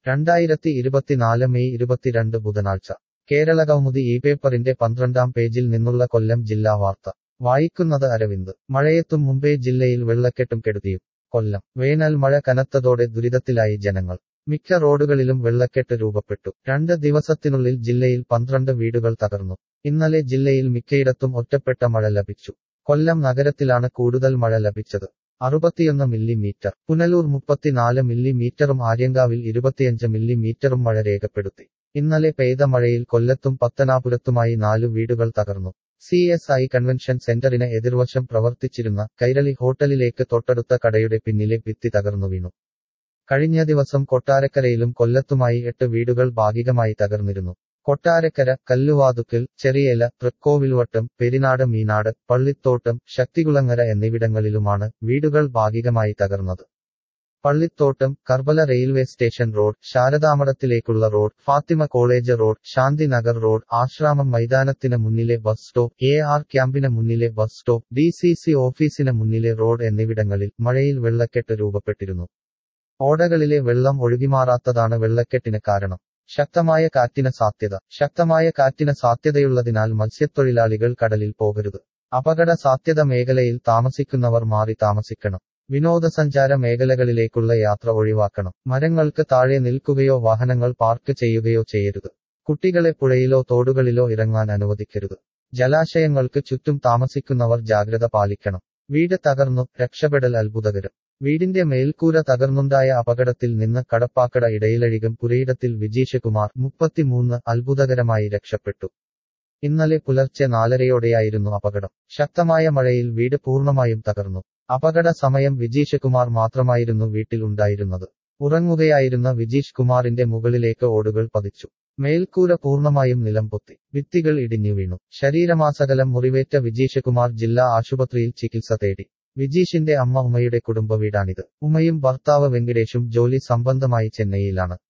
2024 May 22 ബുധനാഴ്ച കേരളകൗമുദി ഈ പേപ്പറിന്റെ 12-ാം പേജിൽ നിന്നുള്ള കൊല്ലം ജില്ലാ വാർത്ത വായിക്കുന്നത് അരവിന്ദ് മഴയെത്തും മുമ്പേ ജില്ലയിൽ വെള്ളക്കെട്ടും കെടുതിയും കൊല്ലം വേനൽ മഴ കനത്തതോടെ ദുരിതത്തിലായി ജനങ്ങൾ മിക്ക റോഡുകളിലും വെള്ളക്കെട്ട് രൂപപ്പെട്ടു 2 ദിവസത്തിനുള്ളിൽ ജില്ലയിൽ 12 വീടുകൾ തകർന്നു ഇന്നലെ ജില്ലയിൽ മിക്കയിടത്തും ഒറ്റപ്പെട്ട മഴ ലഭിച്ചു കൊല്ലം നഗരത്തിലാണ് കൂടുതൽ മഴ ലഭിച്ചത് 61 മില്ലിമീറ്റർ പുനലൂർ 34 മില്ലിമീറ്ററും ആര്യങ്കാവിൽ 25 മില്ലിമീറ്ററും മഴ രേഖപ്പെടുത്തി ഇന്നലെ പെയ്ത മഴയിൽ കൊല്ലത്തും പത്തനാപുരത്തുമായി 4 വീടുകൾ തകർന്നു CSI കൺവെൻഷൻ സെന്ററിന് എതിർവശം പ്രവർത്തിച്ചിരുന്ന കൈരളി ഹോട്ടലിലേക്ക് തൊട്ടടുത്ത കടയുടെ പിന്നിലെ ഭിത്തി തകർന്നു വീണു കഴിഞ്ഞ ദിവസം കൊട്ടാരക്കരയിലും കൊല്ലത്തുമായി 8 വീടുകൾ ഭാഗികമായി തകർന്നിരുന്നു കൊട്ടാരക്കര കല്ലുവാതുക്കൽ ചെറിയേല തൃക്കോവിൽവട്ടം പെരിനാട് മീനാട് പള്ളിത്തോട്ടം ശക്തികുളങ്ങര എന്നിവിടങ്ങളിലുമാണ് വീടുകൾ ഭാഗികമായി തകർന്നത് Pallithottam Karbala railway station road ശാരദാമഠത്തിലേക്കുള്ള road Fathima college road Shanthinagar road Asramam മൈതാനത്തിന് മുന്നിലെ ബസ് സ്റ്റോപ്പ് AR ക്യാമ്പിന് മുന്നിലെ ബസ് സ്റ്റോപ്പ് DCC ഓഫീസിന് മുന്നിലെ റോഡ് എന്നിവിടങ്ങളിൽ മഴയിൽ വെള്ളക്കെട്ട് രൂപപ്പെട്ടിരുന്നു ഓടകളിലെ വെള്ളം ഒഴുകിമാറാത്തതാണ് വെള്ളക്കെട്ടിന് കാരണം ശക്തമായ കാറ്റിന് സാധ്യതയുള്ളതിനാൽ മത്സ്യത്തൊഴിലാളികൾ കടലിൽ പോകരുത് അപകട സാധ്യത മേഖലയിൽ താമസിക്കുന്നവർ മാറി താമസിക്കണം വിനോദസഞ്ചാര മേഖലകളിലേക്കുള്ള യാത്ര ഒഴിവാക്കണം മരങ്ങൾക്ക് താഴെ നിൽക്കുകയോ വാഹനങ്ങൾ പാർക്ക് ചെയ്യുകയോ ചെയ്യരുത് കുട്ടികളെ പുഴയിലോ തോടുകളിലോ ഇറങ്ങാൻ അനുവദിക്കരുത് ജലാശയങ്ങൾക്ക് ചുറ്റും താമസിക്കുന്നവർ ജാഗ്രത പാലിക്കണം വീട് തകർന്നു രക്ഷപ്പെടൽ അത്ഭുതകരം വീടിന്റെ മേൽക്കൂര തകർന്നുണ്ടായ അപകടത്തിൽ നിന്ന് കടപ്പാക്കട ഇടയിലഴികം പുരയിടത്തിൽ വിജീഷ് കുമാർ 33 അത്ഭുതകരമായി രക്ഷപ്പെട്ടു ഇന്നലെ പുലർച്ചെ 4:30യോടെയായിരുന്നു അപകടം ശക്തമായ മഴയിൽ വീട് പൂർണ്ണമായും തകർന്നു അപകട സമയം വിജീഷ് കുമാർ മാത്രമായിരുന്നു വീട്ടിൽ ഉണ്ടായിരുന്നത് ഉറങ്ങുകയായിരുന്ന വിജീഷ് കുമാറിന്റെ മുകളിലേക്ക് ഓടുകൾ പതിച്ചു മേൽക്കൂര പൂർണ്ണമായും നിലംപൊത്തി ഭിത്തികൾ ഇടിഞ്ഞു വീണു ശരീരമാസകലം മുറിവേറ്റ വിജീഷ് കുമാർ ജില്ലാ ആശുപത്രിയിൽ ചികിത്സ തേടി വിജീഷിന്റെ അമ്മ ഉമയുടെ കുടുംബ വീടാണിത് ഉമയും ഭർത്താവ് വെങ്കിടേഷും ജോലി സംബന്ധമായി ചെന്നൈയിലാണ്